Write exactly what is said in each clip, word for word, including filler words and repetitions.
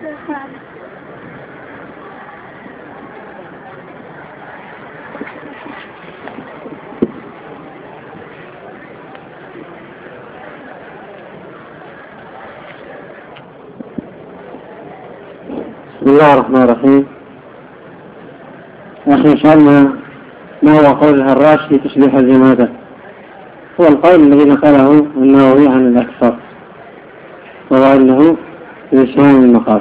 بسم الله الرحمن الرحيم. أخي سألنا ما هو قول الهراش في تشبيح الجمادة؟ هو القول الذي نقله النووي عن الأكثر، وهو أنه لسان المقال.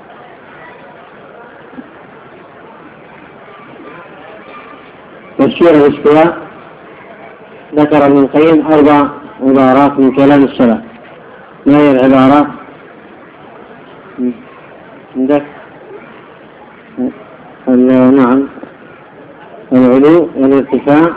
تفسير الاستواء ذكر ابن القيم أربع عبارات من كلام السلف. ما هي العبارات؟ عندك؟ نعم، العلو والارتفاع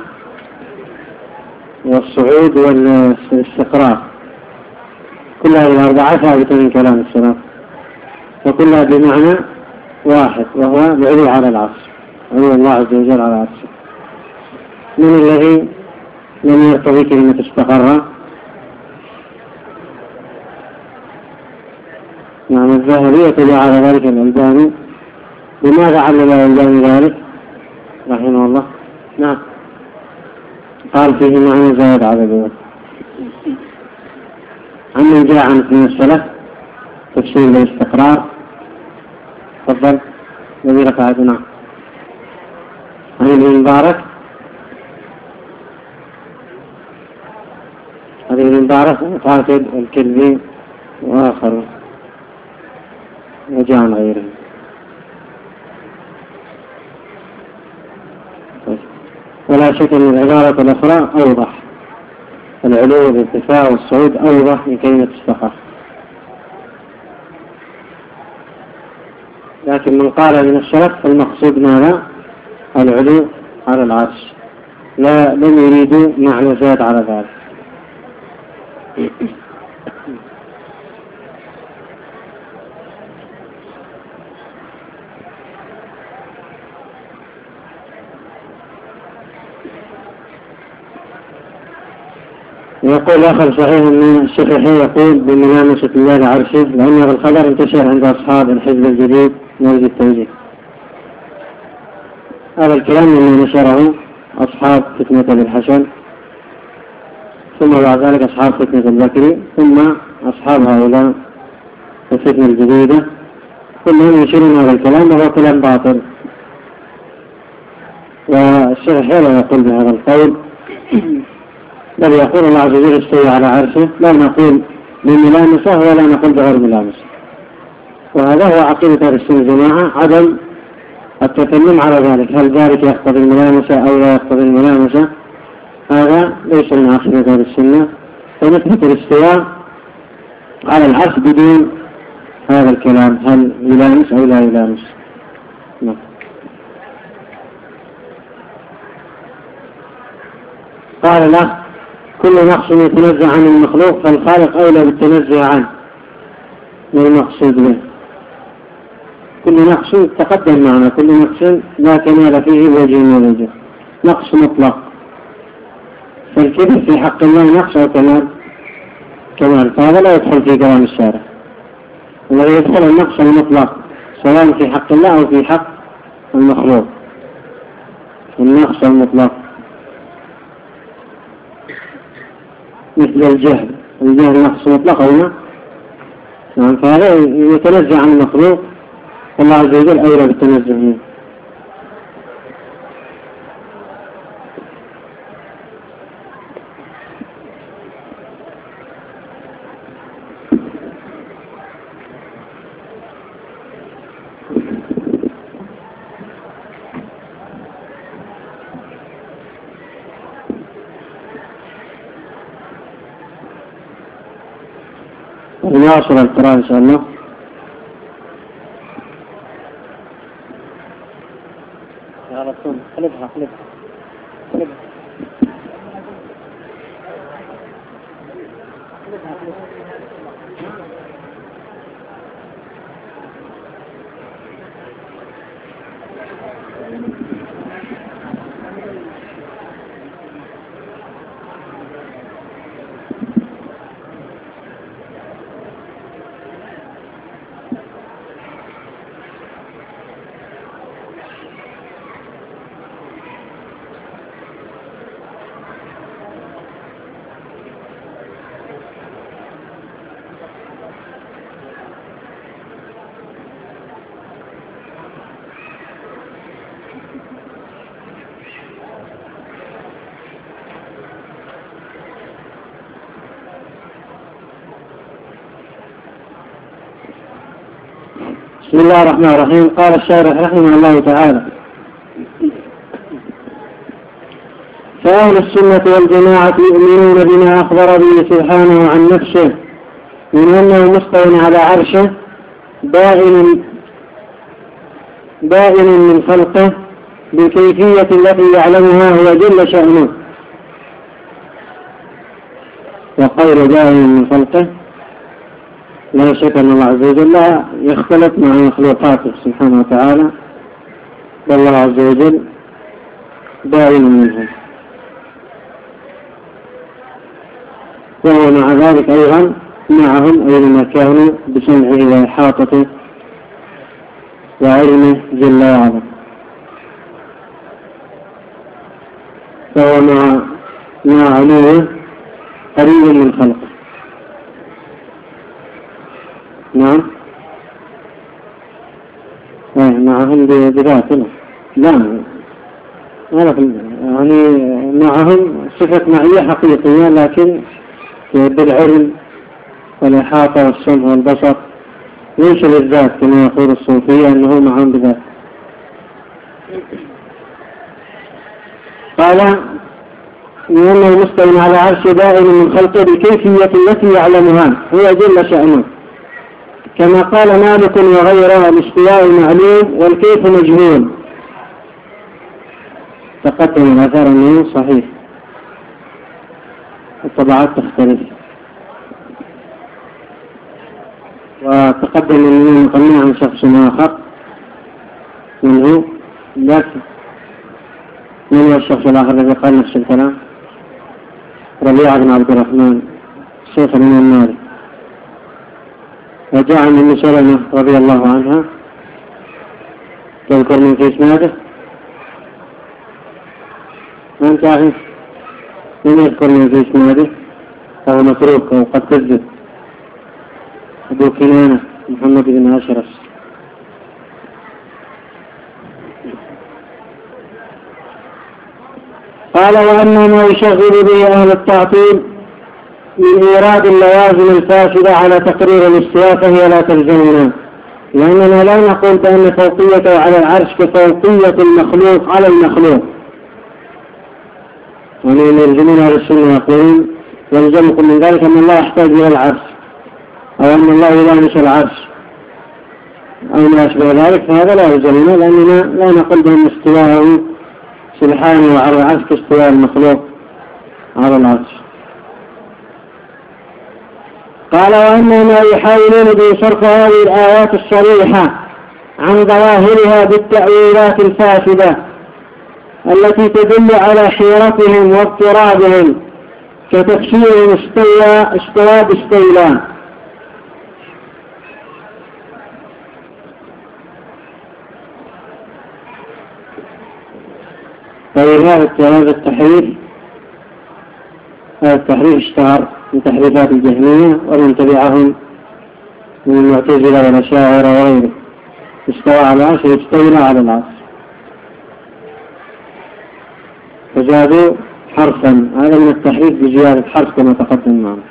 والصعود والاستقرار، كل هذه الأربعة ثابتة من كلام السلف، وكلها بمعنى واحد، وهو العلو على العرش، علو الله عز وجل على العرش. من الذي لم يرتضي كلمة استقر؟ نعم، الذهبي يتبع على ذلك الألباني. لماذا علم الألباني ذلك رحمه الله؟ نعم، قال فيه معنى زائد على ذلك. عمن جاء عن من السلف تفسير الاستقرار؟ تفضل الذي رفع يده. عن ابن مبارك، هذه ابن مبارك قاتل الكلبي وآخر وجاء عن غيره. ولا شك أن العبارة الأخرى أوضح، العلو والارتفاع والصعود أوضح من كلمة استقر. لكن من قال من السلف فالمقصود ماذا؟ العلو على العرش، لا لم يريدوا معنى زاد على ذلك. يقول آخر صحيح أن الشافعي يقول بملامسة الله عرشه، لأن هذا الخبر انتشر عند أصحاب الحزب الجديد موجود التوجيه. هذا الكلام مما نشره أصحاب فتنة بالحسن، ثم بعد ذلك أصحاب فتنة البكري، ثم أصحاب هؤلاء الفتنة الجديدة، كلهم ينشرون هذا الكلام وهو كلام باطل. والشافعي لا يقول بهذا القول، بل يقول الله عز وجل استوى على عرشه، لا نقول بملامسة ولا نقول بغير ملامسة. وهذا هو عقيدة أهل السنة والجماعة، عدم التكلم على ذلك، هل ذلك يقتضي الملامسة أو لا يقتضي الملامسة، هذا ليس من عقيدة أهل السنة. فنثبت الاستواء على العرش بدون هذا الكلام، هل يلامس أو لا يلامس. نعم. قال له كل نقص يتنزه عن المخلوق فالخالق أولى بالتنزه عنه، ما المقصود به؟ كل نقص تقدم معنا، كل نقص لا كمال فيه وجه من وجه، نقص مطلق. فالكبر في حق الله نقص أو كمال؟ كمال، فهذا لا يدخل في كلام الشارع. الذي يدخل النقص المطلق سواء في حق الله أو في حق المخلوق، النقص المطلق مثل الجهل، الجهل نقص مطلق أو لا؟ نعم، فهذا يتنزه عن المخلوق، والله عز وجل أولى بالتنزه منه. نواصل القراءة إن شاء الله. يا رسول خلفها خلفها خلفها بسم الله الرحمن الرحيم. قال الشارح رحمه الله تعالى: فأهل السنة والجماعة يؤمنون بما أخبر به سبحانه عن نفسه من أنه مستوٍ على عرشه بائن بائن من خلقه بالكيفية التي يعلمها هو جل شأنه. وقول بائن من خلقه لا شك أن الله عز وجل لا يختلط مع مخلوقاته سبحانه وتعالى، والله عز وجل بائن منهم، وهو مع ذلك أيضا معهم أينما كانوا بسمعه وإحاطته وعلمه جل وعلا، فهو مع مع علوه قريب من خلقه. نعم معهم بذاتنا، لا يعني معهم صفة معية حقيقية، لكن بالعلم والإحاطة والسمع والبصر ليس بالذات كما يقول الصوفية أنه معهم بذات. قال لأنه مستوٍ على عرش بائن من خلقه بالكيفية التي يعلمها هو جل شأنه، كما قال مالك وغيره: الاستواء معلوم والكيف مجهول. تقدم الأثر أنه صحيح، الطبعات تختلف، وتقدم أنه مقنع عن شخص آخر منه، لكن من هو الشخص الآخر الذي قال نفس الكلام؟ ربيعة بن عبد الرحمن شيخ الإمام مالك. وجاء عن أم سلمة رضي الله عنها، تذكر من في إسناده؟ من تعرف من يذكر من في إسناده؟ فهو متروك وقد كذب. أبو كنانة محمد بن أشرف. قال: وأما ما يشغل به أهل التعطيل من إيراد اللوازم الفاسدة على تقرير الاستواء فهي لا تلزمنا، لأننا لا نقول بأن فوقيته على العرش كفوقية المخلوق على المخلوق. ومن يلزمون أهل السنة يقولون: يلزمكم من ذلك أن الله يحتاج إلى العرش، أو أن الله يلامس العرش، أو ما أشبه ذلك، فهذا لا يلزمنا، لأننا لا نقول بأن استواءه سبحانه على العرش كاستواء المخلوق على العرش. قال: وأما ما يحاولون بصرف هذه الآيات الصريحة عن ظواهرها بالتأويلات الفاسدة التي تدل على حيرتهم واضطرابهم، كتفسير استوى استوى باستيلاء. فهذا هذا التحريف هذا التحريف اشتهر من تحريفات الجهمية ومن تبعهم من المعتزلة والأشاعرة وغيره. استوى على العرش يستولى على العرش، فزادوا حرفا، هذا من التحريف بزيادة حرف كما تقدم معنا.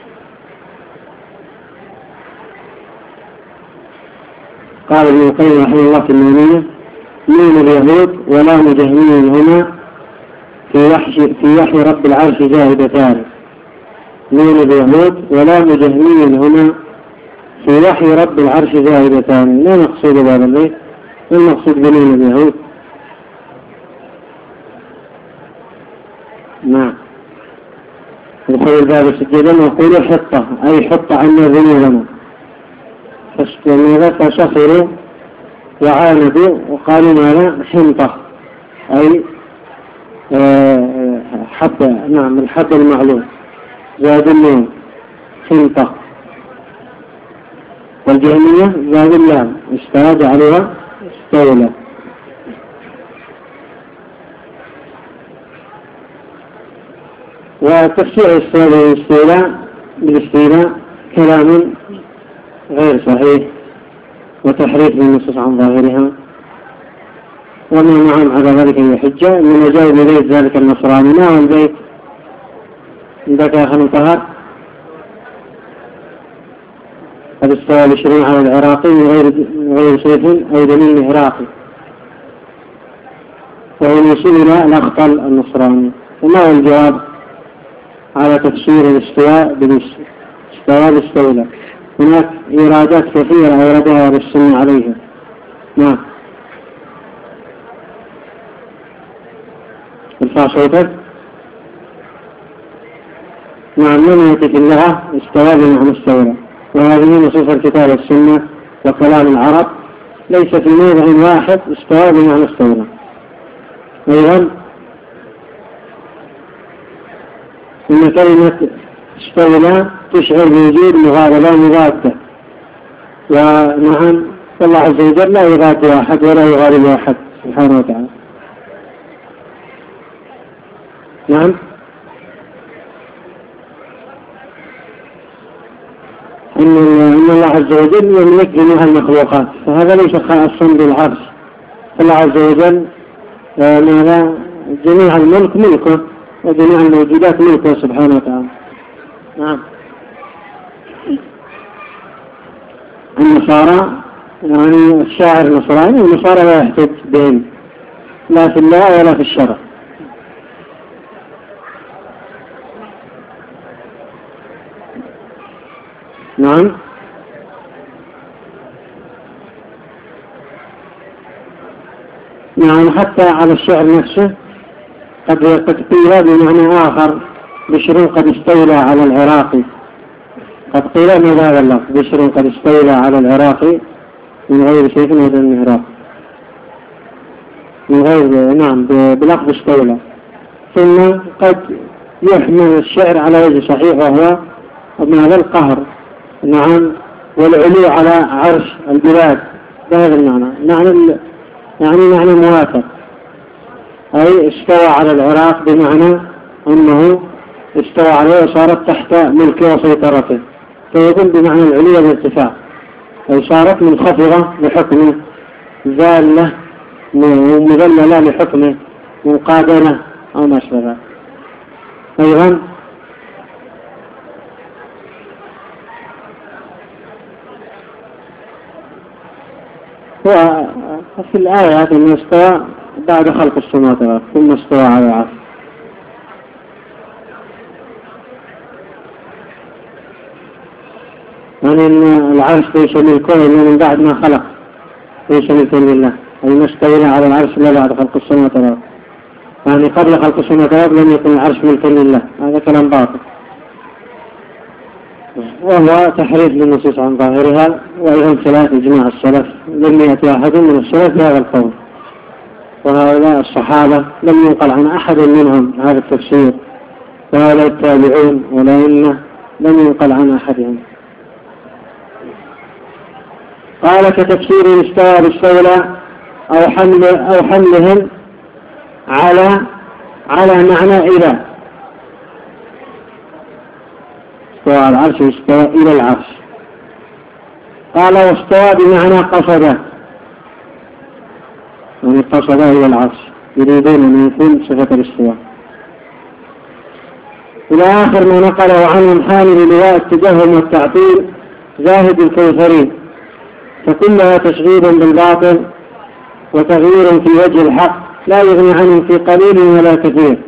قال ابن القيم رحمه الله في النونية: نون اليهود ولام جهمي هنا في وحي في وحي رب العرش زاهدتان. نون اليهود ولام جهمي هنا في وحي رب العرش زاهدتان. ما مقصود هذا البيت؟ ما المقصود بنون اليهود؟ نعم، يدخل الباب سجدا ويقول حطة، أي حط عنا ذنوبنا، فسخروا وعاندوا وقالوا ماذا؟ حنطة، أي حب، نعم الحب المعلوم، زاد النون حنطة. والجهمية زاد اللام، استعاد عليها استولى. وتفسير الاستيلاء بالاستيلاء كلام غير صحيح وتحريف للنصوص عن ظاهرها، وما معهم على ذلك هي حجة. من جاء ببيت ذلك النصراني، ما هو البيت عندك يا أخي طهر؟ قد استوى بشر على العراقي من غير غير سيف أو دليل عراقي، وهو يوصل إلى الأخطل النصراني. وما هو الجواب على تفسير الاستواء بالاستواء باستولى؟ هناك إيرادات كثيرة أوردها بالسنة عليها. نعم. ارفع صوتك. نعم. من يأتي في اللغة استوى بمعنى استولى، وهذه نصوص الكتاب والسنة وكلام العرب، ليس في موضع واحد استوى بمعنى استولى. أيضا إن كلمة استولى تشعر بوجود مغالبة مضادة، ونعم الله عز وجل لا يغاد واحد ولا يغالب واحد سبحانه وتعالى. نعم. إن الله عز وجل يملك جميع المخلوقات، فهذا ليس خاصا بالعرش. الله عز وجل ماذا جميع الملك ملكه، وجميع الموجودات ملكه سبحانه وتعالى. نعم. النصارى يعني الشاعر النصراني، والنصارى لا يحتج بهم لا في الله ولا في الشرع. نعم. نعم. حتى على الشعر نفسه قد قد قيل بمعنى آخر بشر قد استولى على العراقي، قد قيل من هذا اللفظ بشر قد استولى على العراقي من غير شيء من هذا المهراق، من غير نعم بلفظ استولى. ثم قد يحمل الشعر على وجه صحيح، وهو هذا القهر نعم والعلو على عرش البلاد بهذا المعنى. معنى يعني معنى موافق، أي استوى على العراق بمعنى أنه استوى عليه وصارت تحت ملكه وسيطرته، فيكون بمعنى العلو والارتفاع، أي صارت منخفضة لحكمه، ذالة ومذللة لحكمه، منقادنة أو ما شابه. أيضا وفي الآيات أن استوى بعد خلق السماوات والأرض ثم استوى على العرش. يعني أن العرش ليس ملكه إلا من بعد ما خلق، ليس ملكا لله، أي ما استولى على العرش إلا بعد خلق السماوات والأرض. يعني قبل خلق السماوات والأرض لم يكن العرش ملكا لله، هذا كلام باطل، وهو تحريف للنصوص عن ظاهرها، وأيضا خلاف إجماع السلف، لم يأتي أحد من السلف بهذا القول، وهؤلاء الصحابة لم ينقل عن أحد منهم هذا التفسير، وهؤلاء التابعون والأئمة لم ينقل عن أحدهم. قال كتفسير الاستواء باستولى أو حمل أو حملهم على على معنى إلى، استوى على العرش استوى إلى العرش. قال واستوى بمعنى قصد، يعني قصد إلى العرش، يريدون أن يكون صفة الاستواء. إلى آخر ما نقله عنهم حامل لواء التجهم والتعطيل زاهد الكوثري، فكلها تشغيل بالباطل وتغيير في وجه الحق لا يغني عنه في قليل ولا كثير.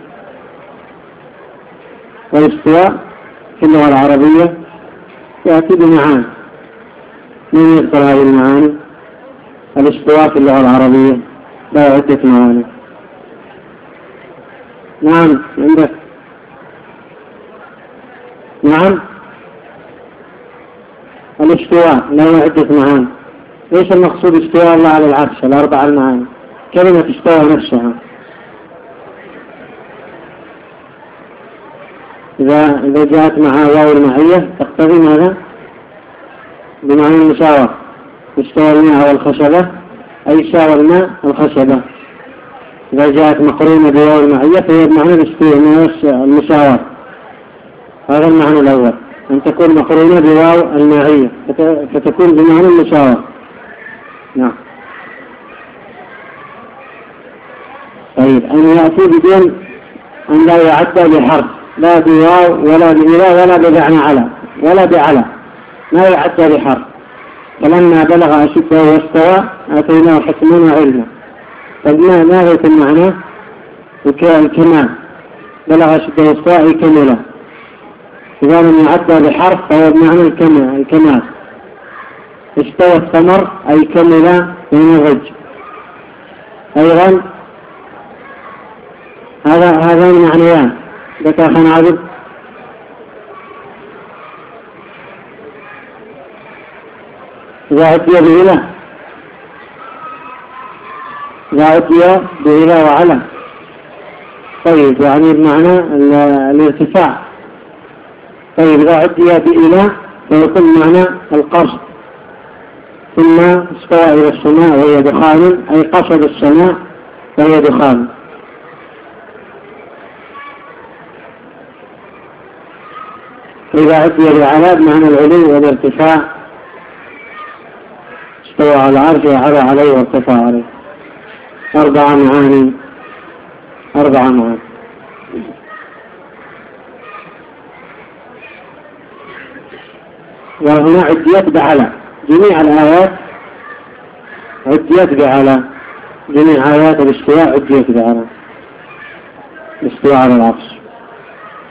والاستواء في اللغة العربية يأتي بمعاني، من يذكر هذه المعاني؟ الاستواء في اللغة العربية لا عدة معاني. نعم عندك. نعم الاستواء له عدة معاني. ليس المقصود استواء الله على العرش الأربع المعاني، كلمة استوى نفسها إذا إذا جاءت مع واو المعية تقتضي ماذا؟ بمعنى المساواة. استوى الماء والخشبة أي ساوى الماء الخشبة. إذا جاءت مقرونة بواو المعية فهي بمعنى المساواة. هذا المعنى الأول، أن تكون مقرونة بواو المعية فتكون بمعنى المساواة. نعم. طيب أن يأتي بدون أن لا يعدى بحرف، لا بواو ولا بإله ولا بمعنى على ولا بعلى، ما يعدى بحرف. فلما بلغ أشده واستوى آتيناه حكما وعلما. طيب ما ما هي المعنى؟ الكمال. بلغ أشده واستوى كمله. إذا لم يعدى بحرف فهو بمعنى الكمال. الكمال. استوى الثمر أي كمل من الرج. أيضا هذا هذان معنيان. ذكر أخنا عبد. إذا عدي بإله إذا عدي بإله وعلى. طيب يعني بمعنى الارتفاع. طيب إذا عدي بإله فيكون معنى القصد. ثم استوى إلى السماء وهي دخان أي قصد السماء وهي دخان. إذا عدي بعلى بمعنى العلو والارتفاع. استوى على العرش وعلى عليه وارتفع عليه. أربع معاني أربع معاني. وهنا عديت بعلى. جميع الآيات عديت بعلى. جميع آيات الاستواء عديت بعلى. الاستواء على العرش.